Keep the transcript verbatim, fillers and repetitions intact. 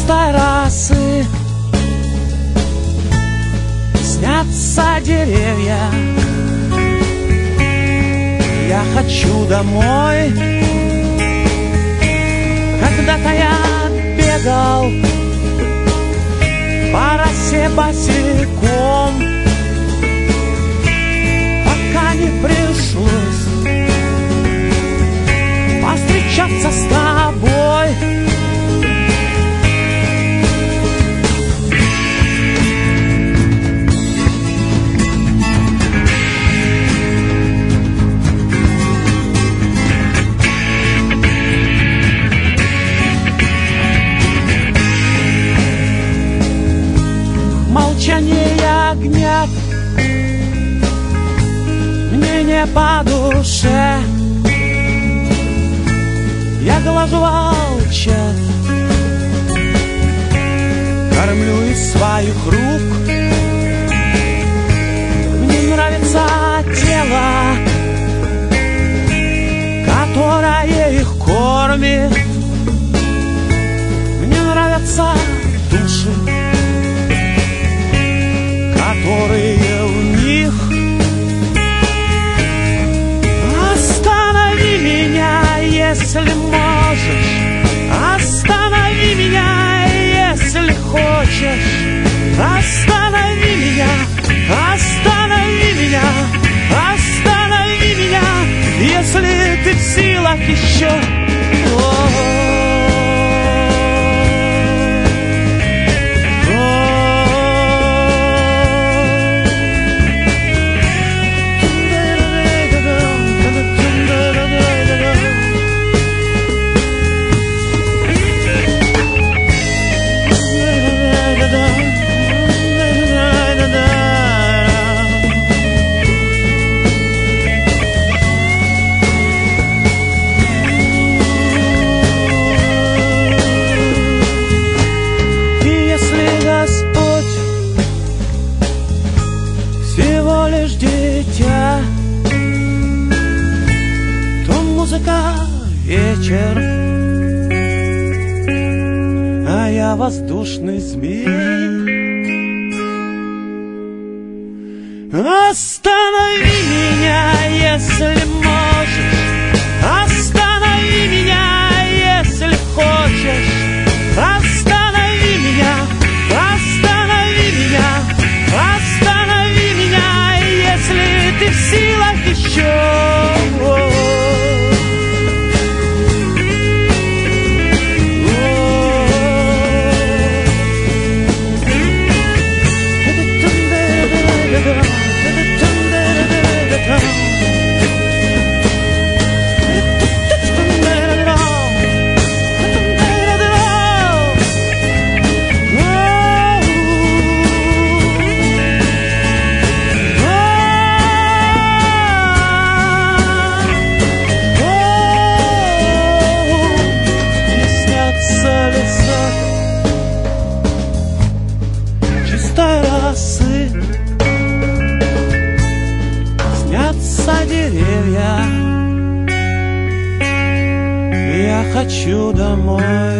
чистой росы снятся деревья. Я хочу домой. Когда-то я бегал по росе босиком, пока не пришлось повстречаться с тобой. Молчание огня мне не по душе. Я глажу волчат, кормлю из своих рук. Мне нравится тело, которое их кормит. Мне нравятся души, которые у них. Останови меня, если можешь. Останови меня, если хочешь. Останови меня, останови меня, останови меня, если ты в силах еще. То музыка вечер, а я воздушный змей. Останови меня, если можешь. Останови меня, если хочешь. Останови меня, останови меня, останови меня, если ты в силах еще. Снятся деревья, я хочу домой.